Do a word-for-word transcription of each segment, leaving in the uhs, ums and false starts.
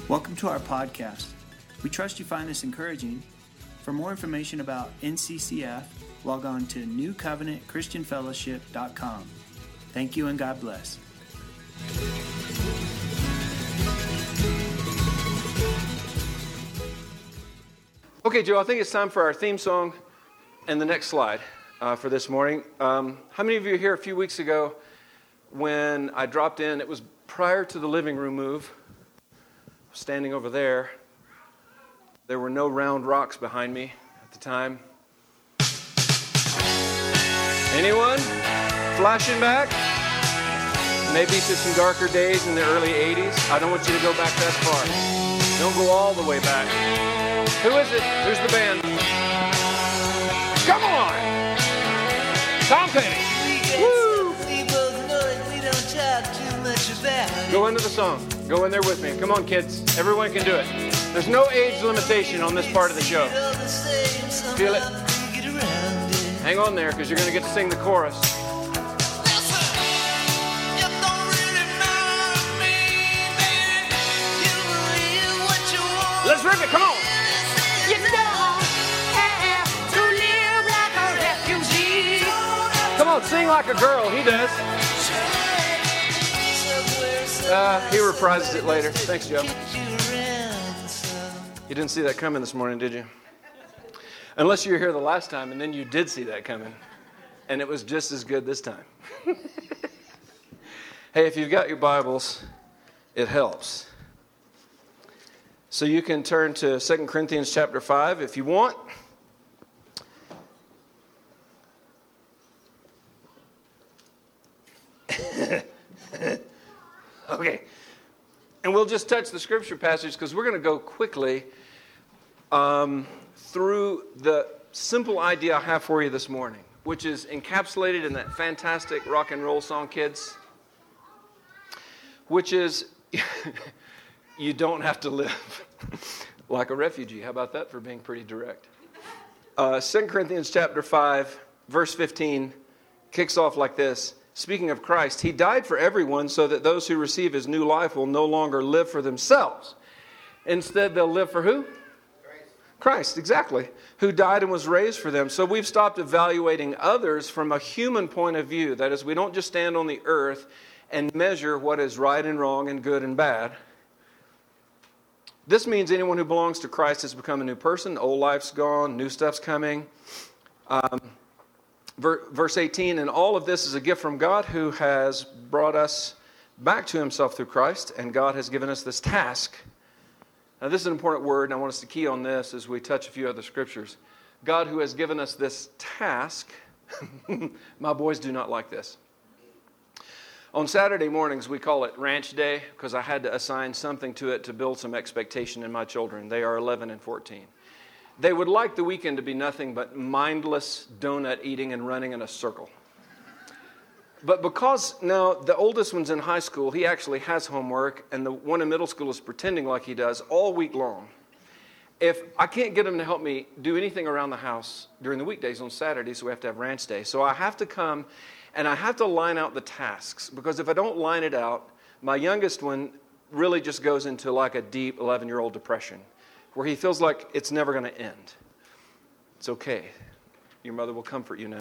Welcome to our podcast. We trust you find this encouraging. For more information about N C C F, log on to new covenant christian fellowship dot com. Thank you and God bless. Okay, Joe, I think it's time for our theme song and the next slide uh, for this morning. Um, how many of you were here a few weeks ago when I dropped in? It was prior to the living room move. Standing over there. There were no round rocks behind me at the time. Anyone? Flashing back? Maybe to some darker days in the early eighties. I don't want you to go back that far. Don't go all the way back. Who is it? Who's the band? Come on! Tom Petty. Woo! Go into the song. Go in there with me. Come on, kids. Everyone can do it. There's no age limitation on this part of the show. Feel it? Hang on there, because you're going to get to sing the chorus. Let's rip it. Come on. You don't have to live like a refugee. Come on, sing like a girl. He does. Uh, he reprises it later. Thanks, Joe. You didn't see that coming this morning, did you? Unless you were here the last time, and then you did see that coming. And it was just as good this time. Hey, if you've got your Bibles, it helps. So you can turn to Second Corinthians chapter five if you want. Okay, and we'll just touch the scripture passage because we're going to go quickly um, through the simple idea I have for you this morning, which is encapsulated in that fantastic rock and roll song, kids, which is you don't have to live like a refugee. How about that for being pretty direct? Uh, Second Corinthians chapter five, verse fifteen kicks off like this. Speaking of Christ, he died for everyone so that those who receive his new life will no longer live for themselves. Instead, they'll live for who? Christ. Christ, exactly. Who died and was raised for them. So we've stopped evaluating others from a human point of view. That is, we don't just stand on the earth and measure what is right and wrong and good and bad. This means anyone who belongs to Christ has become a new person. Old life's gone, new stuff's coming. Um... Verse eighteen, and all of this is a gift from God who has brought us back to himself through Christ, and God has given us this task. Now this is an important word, and I want us to key on this as we touch a few other scriptures. God who has given us this task, my boys do not like this. On Saturday mornings, we call it Ranch Day, because I had to assign something to it to build some expectation in my children. They are eleven and fourteen. They would like the weekend to be nothing but mindless donut eating and running in a circle. But because now the oldest one's in high school, he actually has homework, and the one in middle school is pretending like he does all week long. If I can't get him to help me do anything around the house during the weekdays on Saturdays, so we have to have ranch day. So I have to come and I have to line out the tasks, because if I don't line it out, my youngest one really just goes into like a deep eleven-year-old depression, where he feels like it's never going to end. It's okay. Your mother will comfort you now.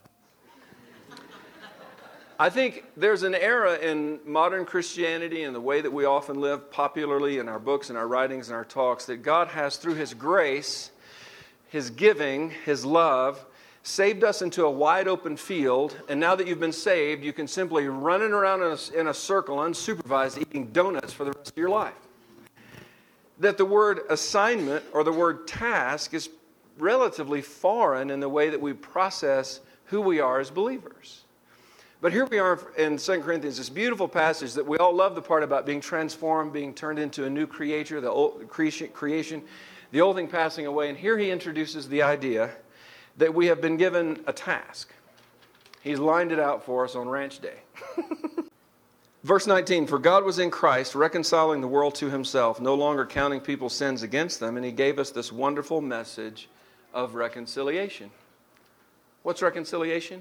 I think there's an era in modern Christianity and the way that we often live popularly in our books and our writings and our talks that God has, through his grace, his giving, his love, saved us into a wide open field. And now that you've been saved, you can simply run around in a, in a circle, unsupervised, eating donuts for the rest of your life. That the word assignment or the word task is relatively foreign in the way that we process who we are as believers. But here we are in Second Corinthians, this beautiful passage that we all love the part about being transformed, being turned into a new creature, the old creation, the old thing passing away. And here he introduces the idea that we have been given a task. He's lined it out for us on Ranch Day. Verse nineteen, for God was in Christ, reconciling the world to himself, no longer counting people's sins against them, and he gave us this wonderful message of reconciliation. What's reconciliation?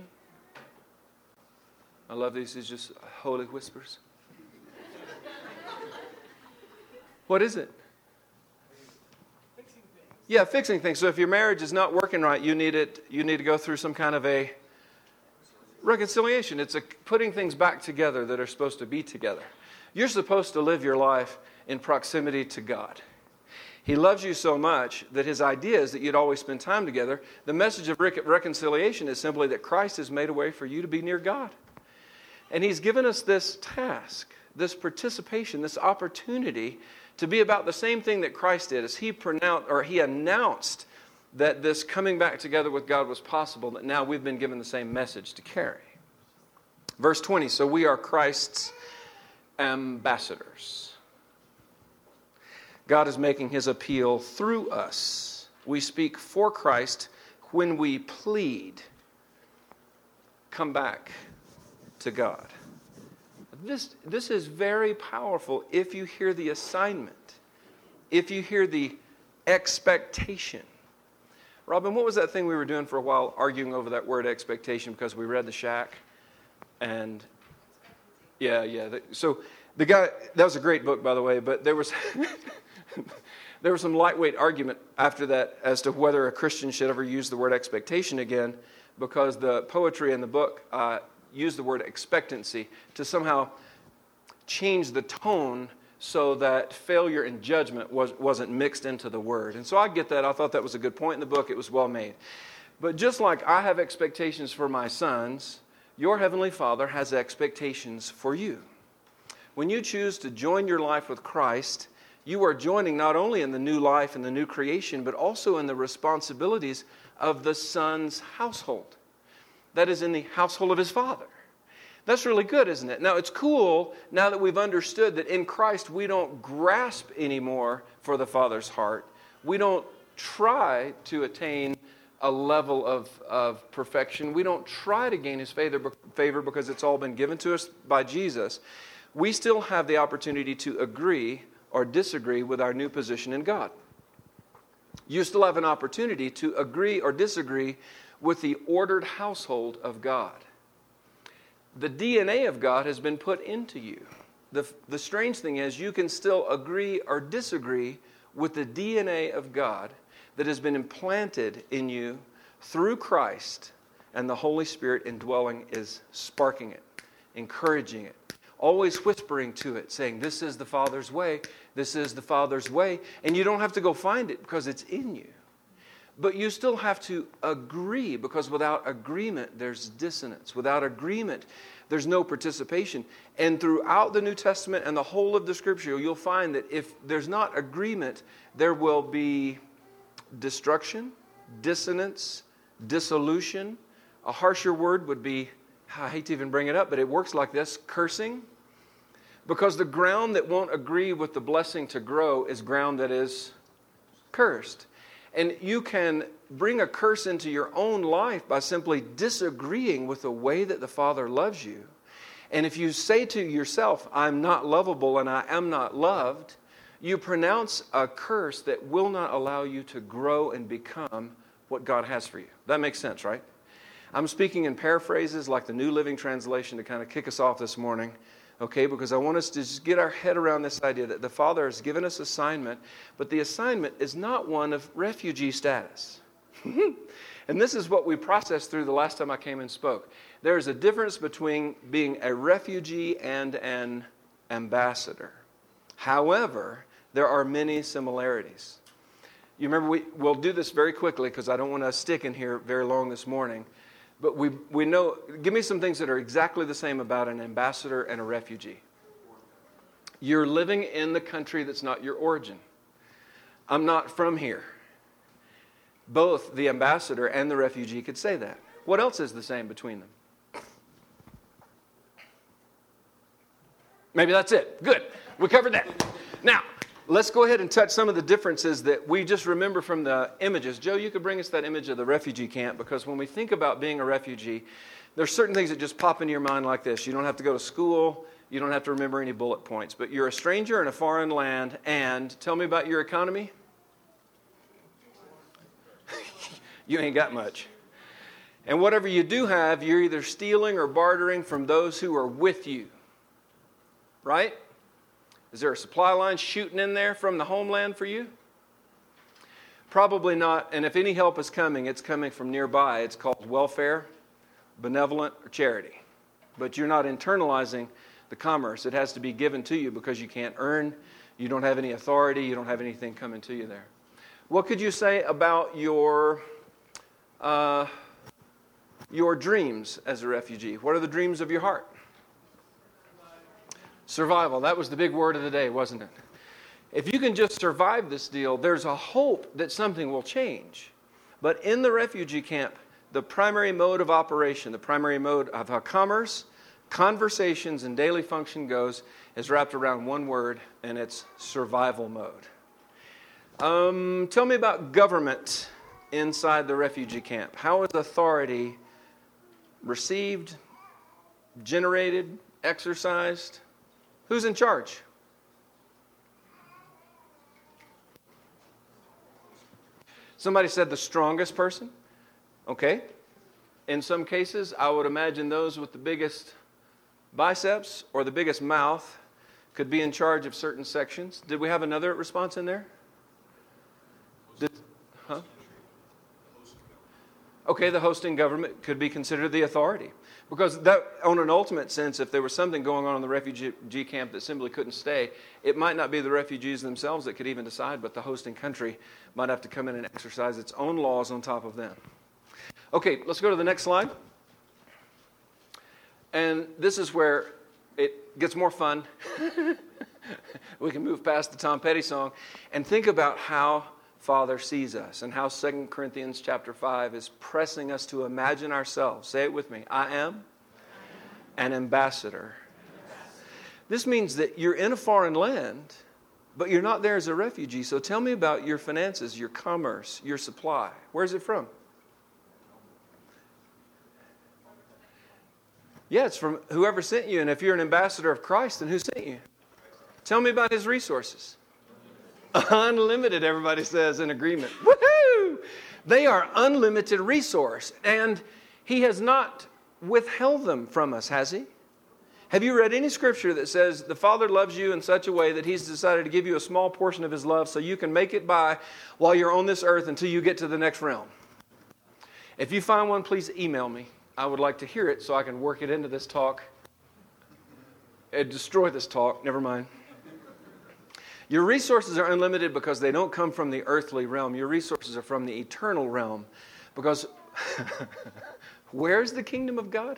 I love these. These just holy whispers. What is it? Yeah, fixing things. So if your marriage is not working right, you need it. You need to go through some kind of a reconciliation. It's a putting things back together that are supposed to be together. You're supposed to live your life in proximity to God. He loves you so much that his idea is that you'd always spend time together. The message of rec- reconciliation is simply that Christ has made a way for you to be near God. And he's given us this task, this participation, this opportunity to be about the same thing that Christ did, as he pronounced or he announced that this coming back together with God was possible, that now we've been given the same message to carry. Verse twenty, so we are Christ's ambassadors. God is making his appeal through us. We speak for Christ when we plead, come back to God. This, this is very powerful if you hear the assignment, if you hear the expectation. Robin, what was that thing we were doing for a while, arguing over that word expectation because we read The Shack? And yeah, yeah. The, so the guy, that was a great book, by the way, but there was there was some lightweight argument after that as to whether a Christian should ever use the word expectation again, because the poetry in the book uh, used the word expectancy to somehow change the tone so that failure and judgment was, wasn't mixed into the word. And so I get that. I thought that was a good point in the book. It was well made. But just like I have expectations for my sons, your Heavenly Father has expectations for you. When you choose to join your life with Christ, you are joining not only in the new life and the new creation, but also in the responsibilities of the Son's household. That is, in the household of his Father. That's really good, isn't it? Now, it's cool now that we've understood that in Christ we don't grasp anymore for the Father's heart. We don't try to attain a level of, of perfection. We don't try to gain his favor, favor because it's all been given to us by Jesus. We still have the opportunity to agree or disagree with our new position in God. You still have an opportunity to agree or disagree with the ordered household of God. The D N A of God has been put into you. The, the strange thing is you can still agree or disagree with the D N A of God that has been implanted in you through Christ, and the Holy Spirit indwelling is sparking it, encouraging it, always whispering to it, saying, this is the Father's way, this is the Father's way, and you don't have to go find it because it's in you. But you still have to agree, because without agreement, there's dissonance. Without agreement, there's no participation. And throughout the New Testament and the whole of the Scripture, you'll find that if there's not agreement, there will be destruction, dissonance, dissolution. A harsher word would be, I hate to even bring it up, but it works like this, cursing. Because the ground that won't agree with the blessing to grow is ground that is cursed. And you can bring a curse into your own life by simply disagreeing with the way that the Father loves you. And if you say to yourself, I'm not lovable and I am not loved, you pronounce a curse that will not allow you to grow and become what God has for you. That makes sense, right? I'm speaking in paraphrases like the New Living Translation to kind of kick us off this morning. Okay, because I want us to just get our head around this idea that the Father has given us assignment, but the assignment is not one of refugee status. And this is what we processed through the last time I came and spoke. There is a difference between being a refugee and an ambassador. However, there are many similarities. You remember, we, we'll do this very quickly because I don't want to stick in here very long this morning. But we we know, give me some things that are exactly the same about an ambassador and a refugee. You're living in the country that's not your origin. I'm not from here. Both the ambassador and the refugee could say that. What else is the same between them? Maybe that's it. Good. We covered that. Now, let's go ahead and touch some of the differences that we just remember from the images. Joe, you could bring us that image of the refugee camp, because when we think about being a refugee, there's certain things that just pop into your mind like this. You don't have to go to school. You don't have to remember any bullet points. But you're a stranger in a foreign land, and tell me about your economy. You ain't got much. And whatever you do have, you're either stealing or bartering from those who are with you. Right? Is there a supply line shooting in there from the homeland for you? Probably not, and if any help is coming, it's coming from nearby. It's called welfare, benevolent, or charity. But you're not internalizing the commerce. It has to be given to you because you can't earn, you don't have any authority, you don't have anything coming to you there. What could you say about your uh, your dreams as a refugee? What are the dreams of your heart? Survival. That was the big word of the day, wasn't it? If you can just survive this deal, there's a hope that something will change. But in the refugee camp, the primary mode of operation, the primary mode of how commerce, conversations, and daily function goes is wrapped around one word, and it's survival mode. Um, tell me about government inside the refugee camp. How is authority received, generated, exercised? Who's in charge? Somebody said the strongest person. Okay. In some cases, I would imagine those with the biggest biceps or the biggest mouth could be in charge of certain sections. Did we have another response in there? Did, huh? Okay, the hosting government could be considered the authority. Because that, on an ultimate sense, if there was something going on in the refugee camp that simply couldn't stay, it might not be the refugees themselves that could even decide, but the hosting country might have to come in and exercise its own laws on top of them. Okay, let's go to the next slide. And this is where it gets more fun. We can move past the Tom Petty song and think about how Father sees us and how Second Corinthians chapter five is pressing us to imagine ourselves. Say it with me. I am an ambassador. This means that you're in a foreign land, but you're not there as a refugee. So tell me about your finances, your commerce, your supply. Where's it from? Yeah, it's from whoever sent you. And if you're an ambassador of Christ, then who sent you? Tell me about his resources. Unlimited, everybody says in agreement. Woohoo! They are unlimited resource. And he has not withheld them from us, has he? Have you read any scripture that says the Father loves you in such a way that he's decided to give you a small portion of his love so you can make it by while you're on this earth until you get to the next realm? If you find one, please email me. I would like to hear it so I can work it into this talk. It'd destroy this talk. Never mind. Your resources are unlimited because they don't come from the earthly realm. Your resources are from the eternal realm. Because where's the kingdom of God?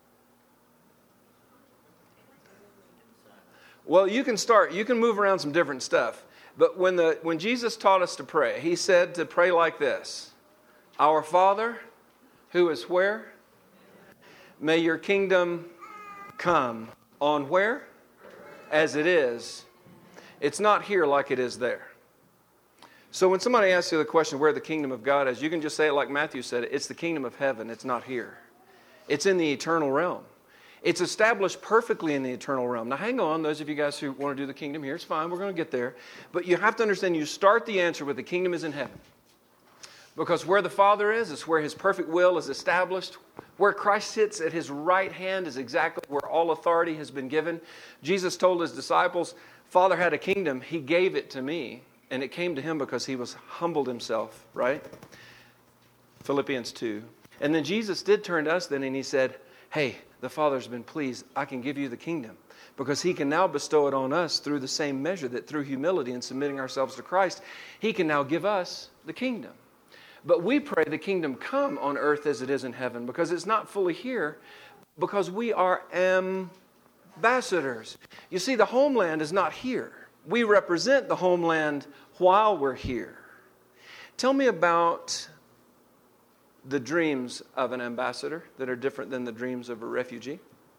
Well, you can start, you can move around some different stuff. But when the when Jesus taught us to pray, he said to pray like this. Our Father, who is where? May your kingdom come on where? As it is. It's not here like it is there. So when somebody asks you the question where the kingdom of God is, you can just say it like Matthew said it. It's the kingdom of heaven. It's not here. It's in the eternal realm. It's established perfectly in the eternal realm. Now hang on, those of you guys who want to do the kingdom here, it's fine. We're going to get there. But you have to understand, you start the answer with the kingdom is in heaven. Because where the Father is, is where his perfect will is established. Where Christ sits at his right hand is exactly where all authority has been given. Jesus told his disciples, Father had a kingdom, he gave it to me, and it came to him because he was humbled himself, right? Philippians two. And then Jesus did turn to us then and he said, hey, the Father's been pleased, I can give you the kingdom. Because he can now bestow it on us through the same measure that through humility and submitting ourselves to Christ, he can now give us the kingdom. But we pray the kingdom come on earth as it is in heaven because it's not fully here because we are ambassadors. You see, the homeland is not here. We represent the homeland while we're here. Tell me about the dreams of an ambassador that are different than the dreams of a refugee.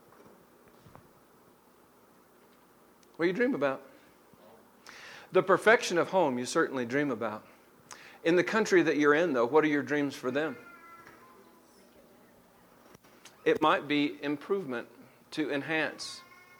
What do you dream about? The perfection of home you certainly dream about. In the country that you're in, though, what are your dreams for them? It might be improvement, to enhance,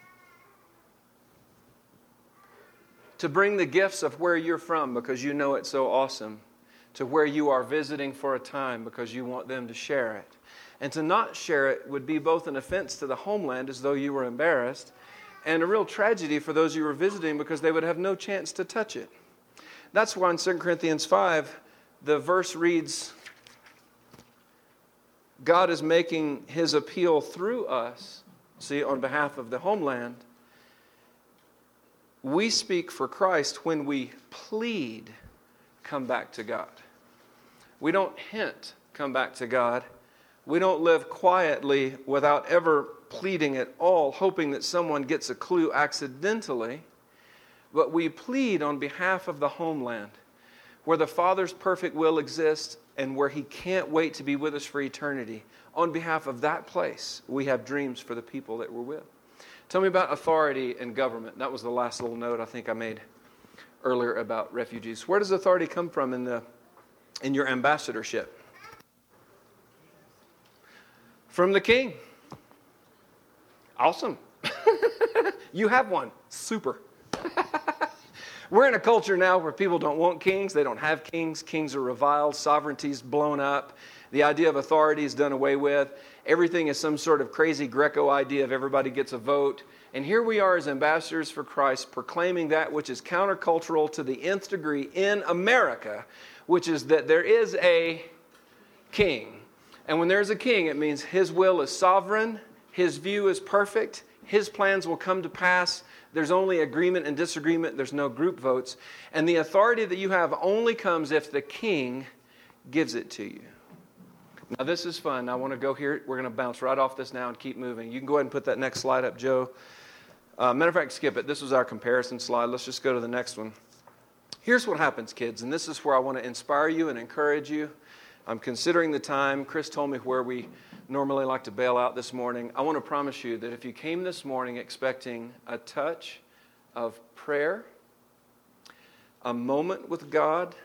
to bring the gifts of where you're from because you know it's so awesome, to where you are visiting for a time because you want them to share it. And to not share it would be both an offense to the homeland as though you were embarrassed and a real tragedy for those you were visiting because they would have no chance to touch it. That's why in Second Corinthians five, the verse reads, God is making his appeal through us, see, on behalf of the homeland. We speak for Christ when we plead, come back to God. We don't hint, come back to God. We don't live quietly without ever pleading at all, hoping that someone gets a clue accidentally. But we plead on behalf of the homeland, where the Father's perfect will exists and where he can't wait to be with us for eternity. On behalf of that place, we have dreams for the people that we're with. Tell me about authority and government. That was the last little note I think I made earlier about refugees. Where does authority come from in the in your ambassadorship? From the king. Awesome. You have one. Super. We're in a culture now where people don't want kings. They don't have kings. Kings are reviled. Sovereignty's blown up. The idea of authority is done away with. Everything is some sort of crazy Greco idea of everybody gets a vote. And here we are as ambassadors for Christ proclaiming that which is countercultural to the nth degree in America, which is that there is a king. And when there's a king, it means his will is sovereign, his view is perfect, his plans will come to pass. There's only agreement and disagreement. There's no group votes. And the authority that you have only comes if the king gives it to you. Now, this is fun. I want to go here. We're going to bounce right off this now and keep moving. You can go ahead and put that next slide up, Joe. Uh, matter of fact, skip it. This was our comparison slide. Let's just go to the next one. Here's what happens, kids, and this is where I want to inspire you and encourage you. I'm considering the time. Chris told me where we normally like to bail out this morning. I want to promise you that if you came this morning expecting a touch of prayer, a moment with God,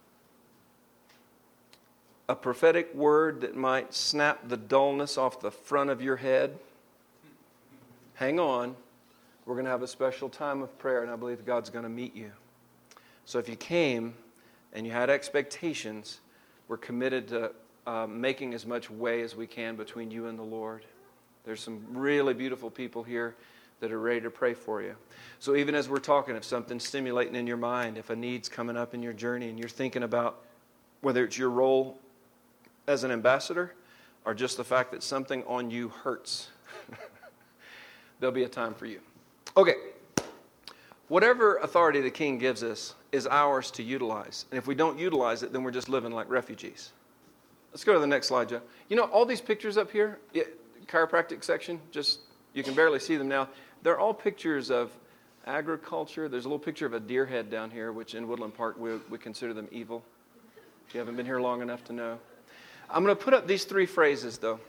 a prophetic word that might snap the dullness off the front of your head, hang on. We're going to have a special time of prayer, and I believe God's going to meet you. So if you came and you had expectations, we're committed to uh, making as much way as we can between you and the Lord. There's some really beautiful people here that are ready to pray for you. So even as we're talking, if something's stimulating in your mind, if a need's coming up in your journey and you're thinking about whether it's your role as an ambassador or just the fact that something on you hurts, there'll be a time for you. Okay. Whatever authority the king gives us is ours to utilize. And if we don't utilize it, then we're just living like refugees. Let's go to the next slide, Joe. You know, all these pictures up here, yeah, chiropractic section, just you can barely see them now. They're all pictures of agriculture. There's a little picture of a deer head down here, which in Woodland Park we, we consider them evil. If you haven't been here long enough to know. I'm going to put up these three phrases, though.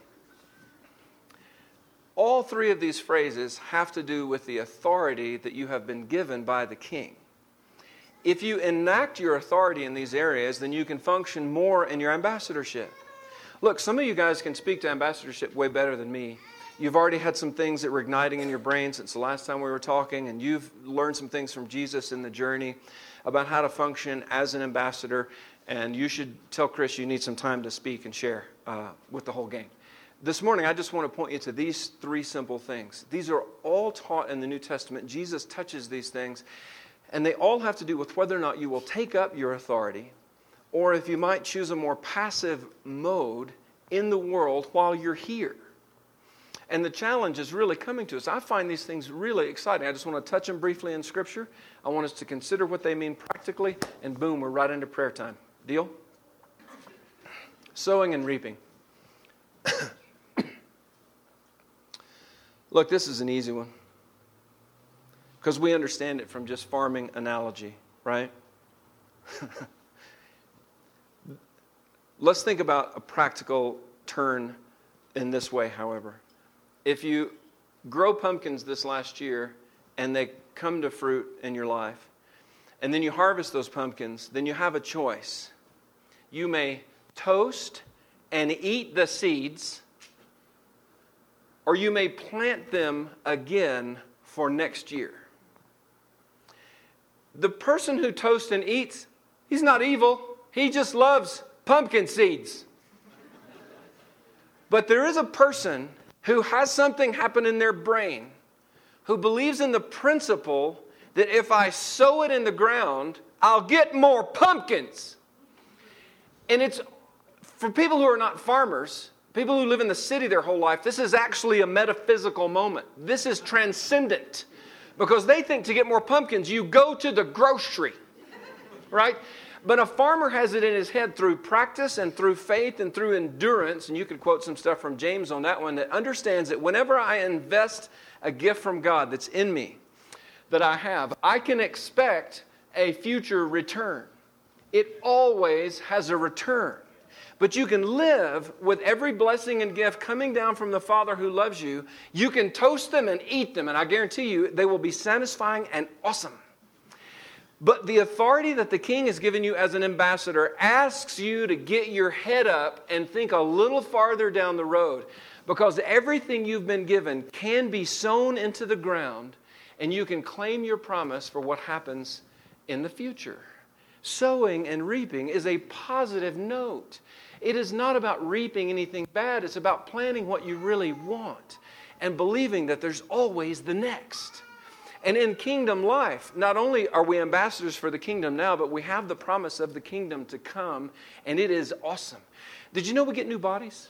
All three of these phrases have to do with the authority that you have been given by the king. If you enact your authority in these areas, then you can function more in your ambassadorship. Look, some of you guys can speak to ambassadorship way better than me. You've already had some things that were igniting in your brain since the last time we were talking, and you've learned some things from Jesus in the journey about how to function as an ambassador, and you should tell Chris you need some time to speak and share uh, with the whole gang. This morning, I just want to point you to these three simple things. These are all taught in the New Testament. Jesus touches these things, and they all have to do with whether or not you will take up your authority, or if you might choose a more passive mode in the world while you're here. And the challenge is really coming to us. I find these things really exciting. I just want to touch them briefly in Scripture. I want us to consider what they mean practically, and boom, we're right into prayer time. Deal? Sowing and reaping. Look, this is an easy one. Because we understand it from just farming analogy, right? Let's think about a practical turn in this way, however. If you grow pumpkins this last year and they come to fruit in your life, and then you harvest those pumpkins, then you have a choice. You may toast and eat the seeds, or you may plant them again for next year. The person who toasts and eats, he's not evil. He just loves pumpkin seeds. But there is a person who has something happen in their brain, who believes in the principle that if I sow it in the ground, I'll get more pumpkins. And it's, for people who are not farmers, people who live in the city their whole life, this is actually a metaphysical moment. This is transcendent. Because they think to get more pumpkins, you go to the grocery, right? But a farmer has it in his head through practice and through faith and through endurance, and you could quote some stuff from James on that one, that understands that whenever I invest a gift from God that's in me, that I have, I can expect a future return. It always has a return. But you can live with every blessing and gift coming down from the Father who loves you. You can toast them and eat them, and I guarantee you they will be satisfying and awesome. But the authority that the King has given you as an ambassador asks you to get your head up and think a little farther down the road, because everything you've been given can be sown into the ground, and you can claim your promise for what happens in the future. Sowing and reaping is a positive note. It is not about reaping anything bad. It's about planting what you really want and believing that there's always the next. And in kingdom life, not only are we ambassadors for the kingdom now, but we have the promise of the kingdom to come, and it is awesome. Did you know we get new bodies?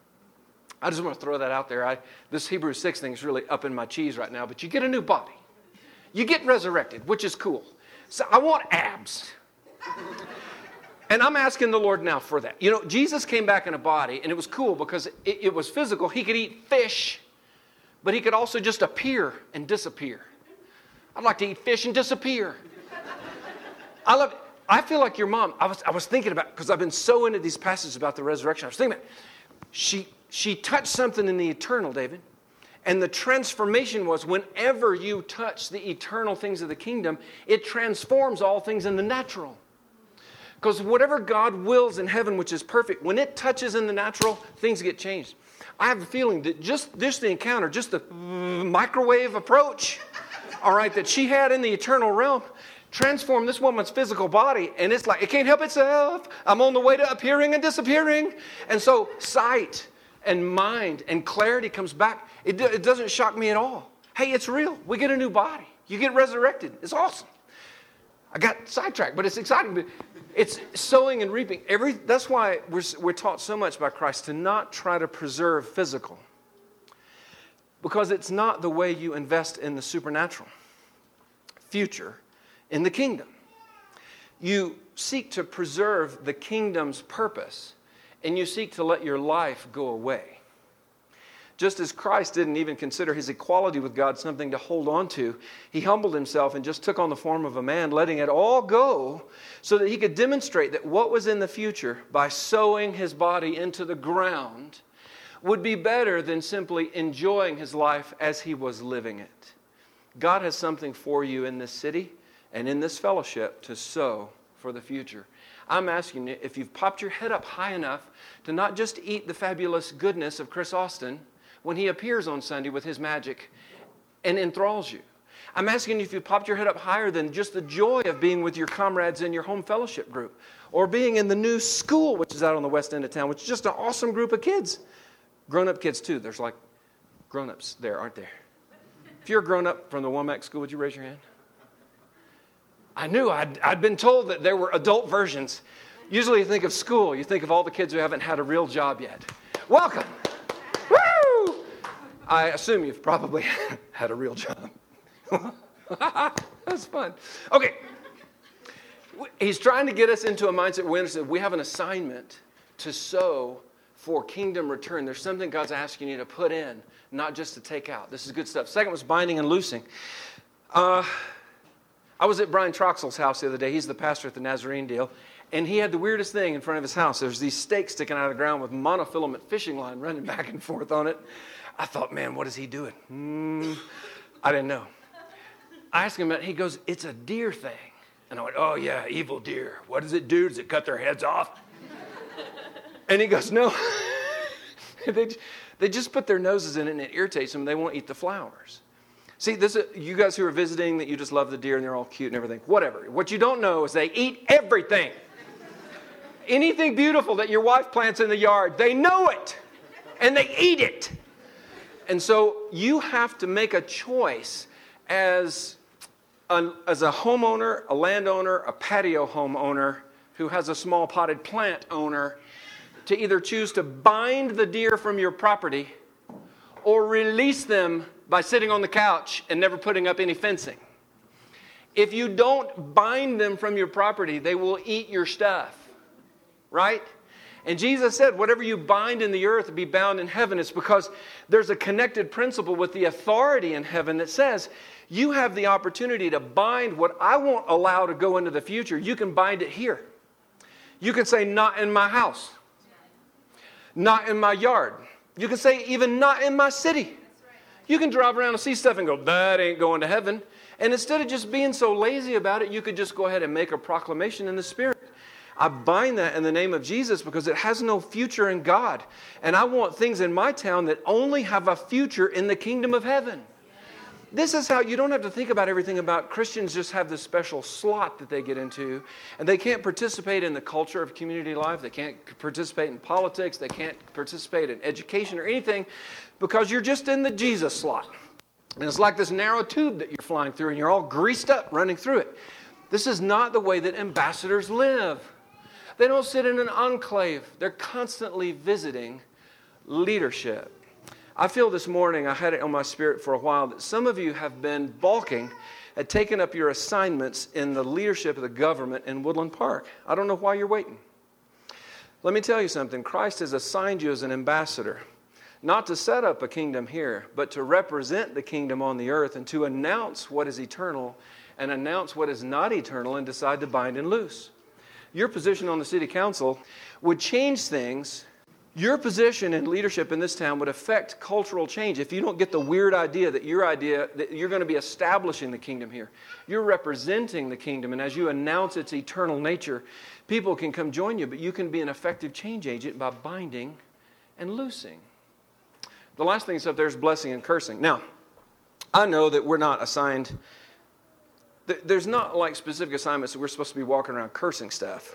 I just want to throw that out there. I, this Hebrews six thing is really up in my cheese right now, but you get a new body. You get resurrected, which is cool. So I want abs. And I'm asking the Lord now for that. You know, Jesus came back in a body, and it was cool because it, it was physical. He could eat fish, but he could also just appear and disappear. I'd like to eat fish and disappear. I love it. I feel like your mom. I was, I was thinking about, because I've been so into these passages about the resurrection. I was thinking about, she, she touched something in the eternal, David. And the transformation was whenever you touch the eternal things of the kingdom, it transforms all things in the natural. Because whatever God wills in heaven, which is perfect, when it touches in the natural, things get changed. I have a feeling that just, just the encounter, just the microwave approach, all right, that she had in the eternal realm, transformed this woman's physical body. And it's like, it can't help itself. I'm on the way to appearing and disappearing. And so sight and mind and clarity comes back. It, it doesn't shock me at all. Hey, it's real. We get a new body. You get resurrected. It's awesome. I got sidetracked, but it's exciting. But it's sowing and reaping. Every, that's why we're, we're taught so much by Christ to not try to preserve physical. Because it's not the way you invest in the supernatural future in the kingdom. You seek to preserve the kingdom's purpose, and you seek to let your life go away. Just as Christ didn't even consider his equality with God something to hold on to, he humbled himself and just took on the form of a man, letting it all go so that he could demonstrate that what was in the future by sowing his body into the ground would be better than simply enjoying his life as he was living it. God has something for you in this city and in this fellowship to sow for the future. I'm asking you, if you've popped your head up high enough to not just eat the fabulous goodness of Chris Austin when he appears on Sunday with his magic and enthralls you. I'm asking you if you popped your head up higher than just the joy of being with your comrades in your home fellowship group, or being in the new school, which is out on the west end of town, which is just an awesome group of kids. Grown-up kids, too. There's like grown-ups there, aren't there? If you're a grown-up from the Womack school, would you raise your hand? I knew. I'd, I'd been told that there were adult versions. Usually you think of school. You think of all the kids who haven't had a real job yet. Welcome. Woo! I assume you've probably had a real job. That's fun. Okay. He's trying to get us into a mindset where we understand we have an assignment to sow for kingdom return. There's something God's asking you to put in, not just to take out. This is good stuff. Second was binding and loosing. Uh, I was at Brian Troxell's house the other day. He's the pastor at the Nazarene deal. And he had the weirdest thing in front of his house. There's these stakes sticking out of the ground with monofilament fishing line running back and forth on it. I thought, man, what is he doing? Hmm, I didn't know. I asked him about it. He goes, it's a deer thing. And I went, oh, yeah, evil deer. What does it do? Does it cut their heads off? And he goes, no. they, they just put their noses in it and it irritates them. They won't eat the flowers. See, this is, you guys who are visiting that you just love the deer and they're all cute and everything, whatever. What you don't know is they eat everything. Anything beautiful that your wife plants in the yard, they know it. And they eat it. And so you have to make a choice as a, as a homeowner, a landowner, a patio homeowner who has a small potted plant owner to either choose to bind the deer from your property or release them by sitting on the couch and never putting up any fencing. If you don't bind them from your property, they will eat your stuff, right? And Jesus said, whatever you bind in the earth will be bound in heaven. It's because there's a connected principle with the authority in heaven that says, you have the opportunity to bind what I won't allow to go into the future. You can bind it here. You can say, not in my house. Not in my yard. You can say, even not in my city. You can drive around and see stuff and go, that ain't going to heaven. And instead of just being so lazy about it, you could just go ahead and make a proclamation in the Spirit. I bind that in the name of Jesus because it has no future in God. And I want things in my town that only have a future in the kingdom of heaven. This is how you don't have to think about everything about Christians just have this special slot that they get into. And they can't participate in the culture of community life. They can't participate in politics. They can't participate in education or anything because you're just in the Jesus slot. And it's like this narrow tube that you're flying through and you're all greased up running through it. This is not the way that ambassadors live. They don't sit in an enclave. They're constantly visiting leadership. I feel this morning, I had it on my spirit for a while, that some of you have been balking at taking up your assignments in the leadership of the government in Woodland Park. I don't know why you're waiting. Let me tell you something. Christ has assigned you as an ambassador, not to set up a kingdom here, but to represent the kingdom on the earth and to announce what is eternal and announce what is not eternal and decide to bind and loose. Your position on the city council would change things. Your position in leadership in this town would affect cultural change if you don't get the weird idea that your idea that you're going to be establishing the kingdom here. You're representing the kingdom, and as you announce its eternal nature, people can come join you, but you can be an effective change agent by binding and loosing. The last thing is up there is blessing and cursing. Now, I know that we're not assigned, there's not like specific assignments that we're supposed to be walking around cursing stuff.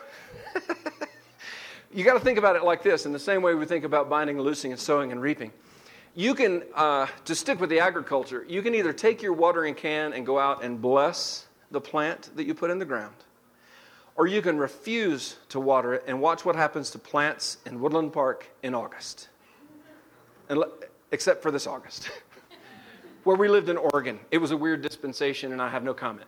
You got to think about it like this, in the same way we think about binding, loosing, and sowing and reaping. You can, uh, to stick with the agriculture, you can either take your watering can and go out and bless the plant that you put in the ground, or you can refuse to water it and watch what happens to plants in Woodland Park in August. And le- except for this August, where we lived in Oregon. It was a weird dispensation, and I have no comment.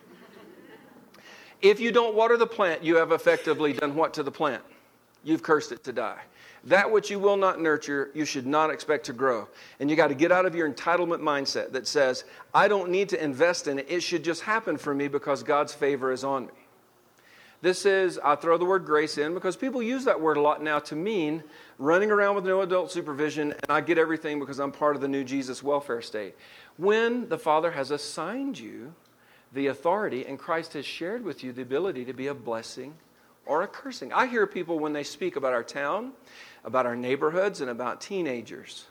If you don't water the plant, you have effectively done what to the plant? You've cursed it to die. That which you will not nurture, you should not expect to grow. And you got to get out of your entitlement mindset that says, I don't need to invest in it. It should just happen for me because God's favor is on me. This is, I throw the word grace in because people use that word a lot now to mean running around with no adult supervision and I get everything because I'm part of the new Jesus welfare state. When the Father has assigned you the authority and Christ has shared with you the ability to be a blessing or a cursing. I hear people when they speak about our town, about our neighborhoods, and about teenagers.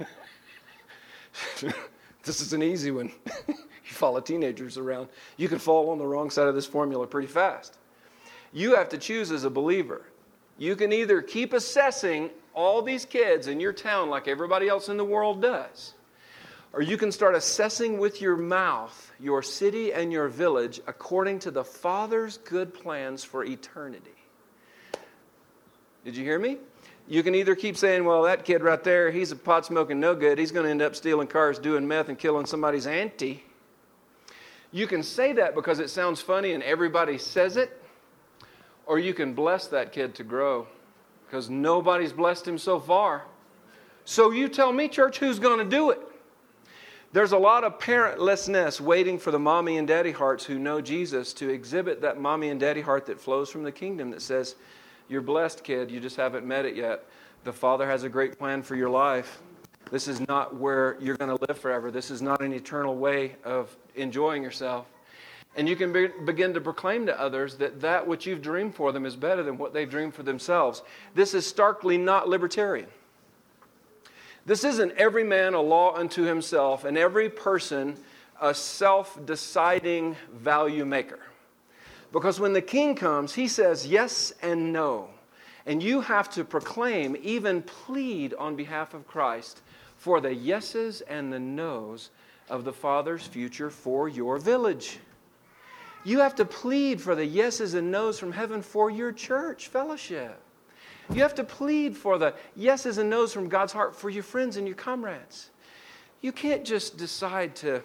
This is an easy one. You follow teenagers around, you can fall on the wrong side of this formula pretty fast. You have to choose as a believer. You can either keep assessing all these kids in your town like everybody else in the world does, or you can start assessing with your mouth your city and your village according to the Father's good plans for eternity. Did you hear me? You can either keep saying, well, that kid right there, he's a pot smoking no good. He's going to end up stealing cars, doing meth, and killing somebody's auntie. You can say that because it sounds funny and everybody says it. Or you can bless that kid to grow because nobody's blessed him so far. So you tell me, church, who's going to do it? There's a lot of parentlessness waiting for the mommy and daddy hearts who know Jesus to exhibit that mommy and daddy heart that flows from the kingdom that says, you're blessed, kid, you just haven't met it yet. The Father has a great plan for your life. This is not where you're going to live forever. This is not an eternal way of enjoying yourself. And you can be, begin to proclaim to others that that which you've dreamed for them is better than what they've dreamed for themselves. This is starkly not libertarian. This isn't every man a law unto himself and every person a self-deciding value maker. Because when the king comes, he says yes and no. And you have to proclaim, even plead on behalf of Christ for the yeses and the nos of the Father's future for your village. You have to plead for the yeses and nos from heaven for your church fellowship. You have to plead for the yeses and nos from God's heart for your friends and your comrades. You can't just decide to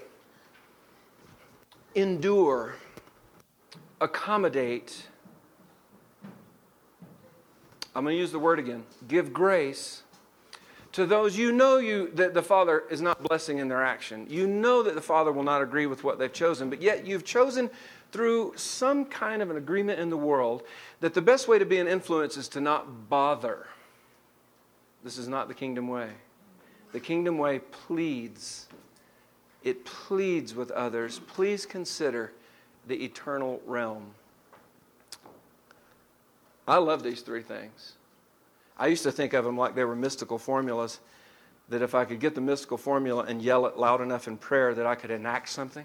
endure, accommodate. I'm going to use the word again. Give grace to those you know you that the Father is not blessing in their action. You know that the Father will not agree with what they've chosen, but yet you've chosen through some kind of an agreement in the world that the best way to be an influence is to not bother. This is not the kingdom way. The kingdom way pleads. It pleads with others. Please consider the eternal realm. I love these three things. I used to think of them like they were mystical formulas, that if I could get the mystical formula and yell it loud enough in prayer that I could enact something.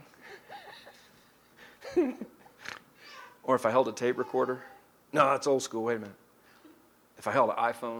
Or if I held a tape recorder. No, that's old school. Wait a minute. If I held an iPhone.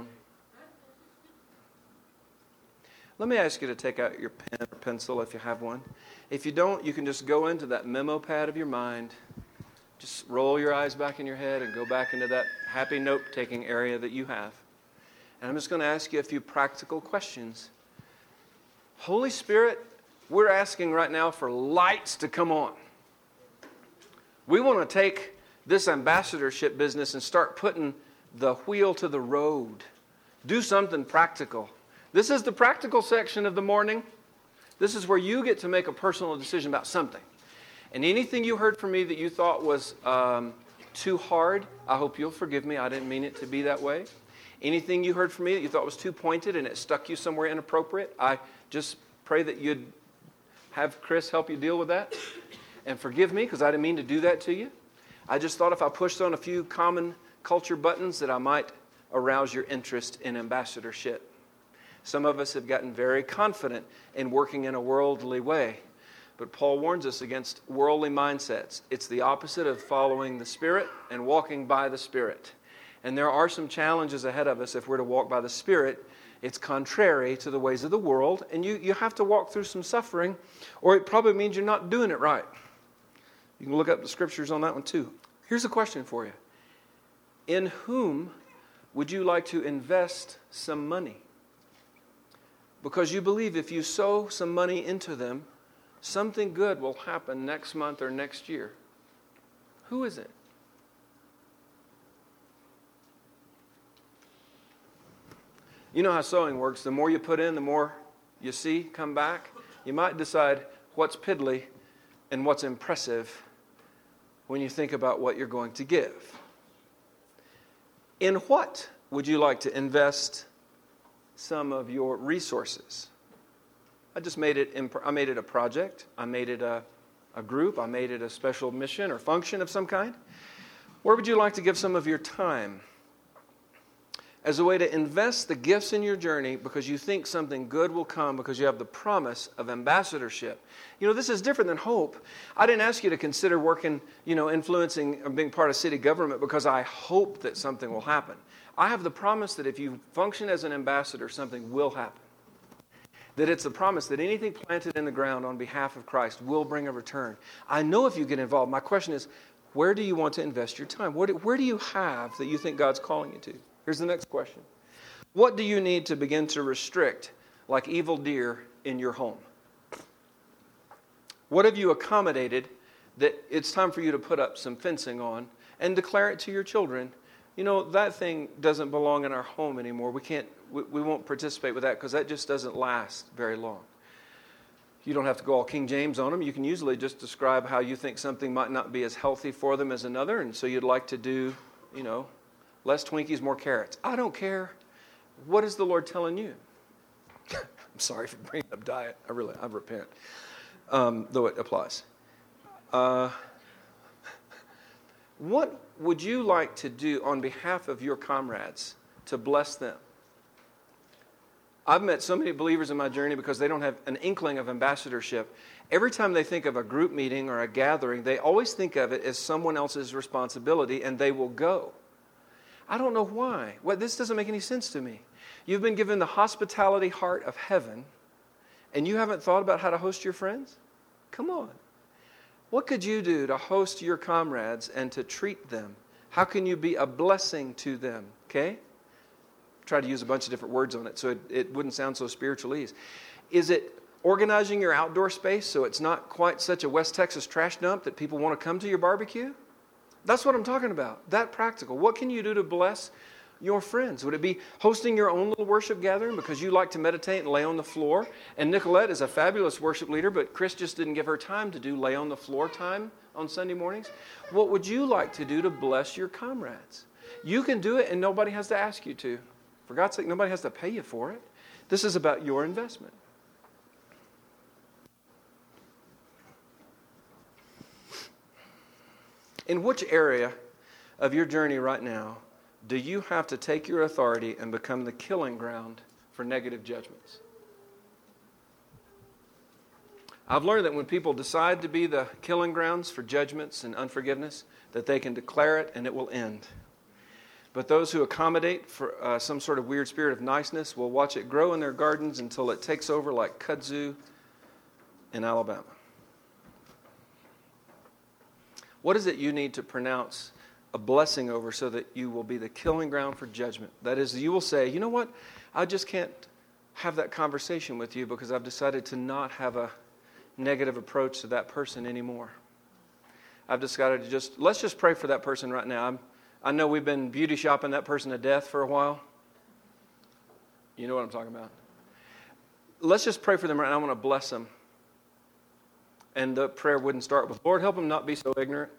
Let me ask you to take out your pen or pencil if you have one. If you don't, you can just go into that memo pad of your mind. Just roll your eyes back in your head and go back into that happy note-taking area that you have. And I'm just going to ask you a few practical questions. Holy Spirit, we're asking right now for lights to come on. We want to take this ambassadorship business and start putting the wheel to the road. Do something practical. This is the practical section of the morning. This is where you get to make a personal decision about something. And anything you heard from me that you thought was um, too hard, I hope you'll forgive me. I didn't mean it to be that way. Anything you heard from me that you thought was too pointed and it stuck you somewhere inappropriate, I just pray that you'd have Chris help you deal with that. And forgive me because I didn't mean to do that to you. I just thought if I pushed on a few common culture buttons that I might arouse your interest in ambassadorship. Some of us have gotten very confident in working in a worldly way. But Paul warns us against worldly mindsets. It's the opposite of following the Spirit and walking by the Spirit. And there are some challenges ahead of us if we're to walk by the Spirit. It's contrary to the ways of the world. And you, you have to walk through some suffering, or it probably means you're not doing it right. You can look up the scriptures on that one too. Here's a question for you. In whom would you like to invest some money? Because you believe if you sow some money into them, something good will happen next month or next year. Who is it? You know how sowing works. The more you put in, the more you see come back. You might decide what's piddly and what's impressive when you think about what you're going to give. In what would you like to invest some of your resources? I just made it, imp- I made it a project. I made it a, a group. I made it a special mission or function of some kind. Where would you like to give some of your time? As a way to invest the gifts in your journey because you think something good will come because you have the promise of ambassadorship. You know, this is different than hope. I didn't ask you to consider working, you know, influencing or being part of city government because I hope that something will happen. I have the promise that if you function as an ambassador, something will happen. That it's a promise that anything planted in the ground on behalf of Christ will bring a return. I know if you get involved. My question is, where do you want to invest your time? Where do, where do you have that you think God's calling you to? Here's the next question. What do you need to begin to restrict like evil deer in your home? What have you accommodated that it's time for you to put up some fencing on and declare it to your children? You know, that thing doesn't belong in our home anymore. We can't, we, we won't participate with that because that just doesn't last very long. You don't have to go all King James on them. You can usually just describe how you think something might not be as healthy for them as another, and so you'd like to do, you know, less Twinkies, more carrots. I don't care. What is the Lord telling you? I'm sorry for bringing up diet. I really, I repent. Um, though it applies. Uh, what would you like to do on behalf of your comrades to bless them? I've met so many believers in my journey because they don't have an inkling of ambassadorship. Every time they think of a group meeting or a gathering, they always think of it as someone else's responsibility, and they will go. I don't know why. Well, this doesn't make any sense to me. You've been given the hospitality heart of heaven, and you haven't thought about how to host your friends? Come on. What could you do to host your comrades and to treat them? How can you be a blessing to them? Okay? Try to use a bunch of different words on it so it, it wouldn't sound so spiritualese. Is it organizing your outdoor space so it's not quite such a West Texas trash dump that people want to come to your barbecue? That's what I'm talking about. That practical. What can you do to bless your friends? Would it be hosting your own little worship gathering because you like to meditate and lay on the floor? And Nicolette is a fabulous worship leader, but Chris just didn't give her time to do lay on the floor time on Sunday mornings. What would you like to do to bless your comrades? You can do it and nobody has to ask you to. For God's sake, nobody has to pay you for it. This is about your investment. In which area of your journey right now do you have to take your authority and become the killing ground for negative judgments? I've learned that when people decide to be the killing grounds for judgments and unforgiveness, that they can declare it and it will end. But those who accommodate for uh, some sort of weird spirit of niceness will watch it grow in their gardens until it takes over like kudzu in Alabama. What is it you need to pronounce a blessing over so that you will be the killing ground for judgment? That is, you will say, you know what? I just can't have that conversation with you because I've decided to not have a negative approach to that person anymore. I've decided to just, let's just pray for that person right now. I'm, I know we've been beauty shopping that person to death for a while. You know what I'm talking about. Let's just pray for them right now. I want to bless them. And the prayer wouldn't start with, Lord, help them not be so ignorant.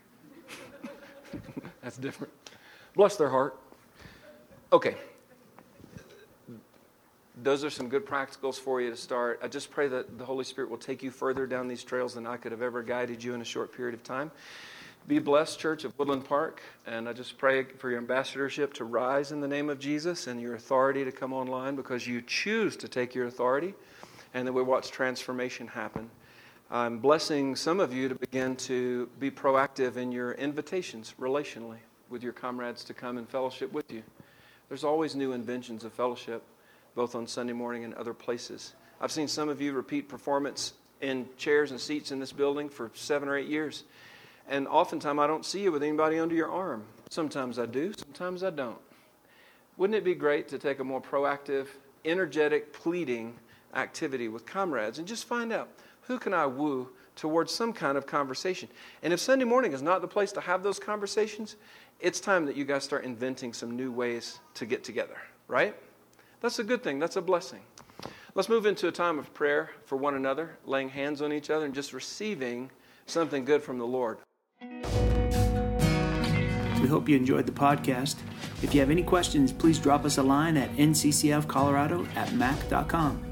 That's different. Bless their heart. Okay. Those are some good practicals for you to start. I just pray that the Holy Spirit will take you further down these trails than I could have ever guided you in a short period of time. Be blessed, Church of Woodland Park. And I just pray for your ambassadorship to rise in the name of Jesus and your authority to come online because you choose to take your authority. And that we watch transformation happen. I'm blessing some of you to begin to be proactive in your invitations relationally with your comrades to come and fellowship with you. There's always new inventions of fellowship, both on Sunday morning and other places. I've seen some of you repeat performance in chairs and seats in this building for seven or eight years. And oftentimes I don't see you with anybody under your arm. Sometimes I do, sometimes I don't. Wouldn't it be great to take a more proactive, energetic, pleading activity with comrades and just find out, who can I woo towards some kind of conversation? And if Sunday morning is not the place to have those conversations, it's time that you guys start inventing some new ways to get together, right? That's a good thing. That's a blessing. Let's move into a time of prayer for one another, laying hands on each other and just receiving something good from the Lord. We hope you enjoyed the podcast. If you have any questions, please drop us a line at n c c f colorado at mac dot com.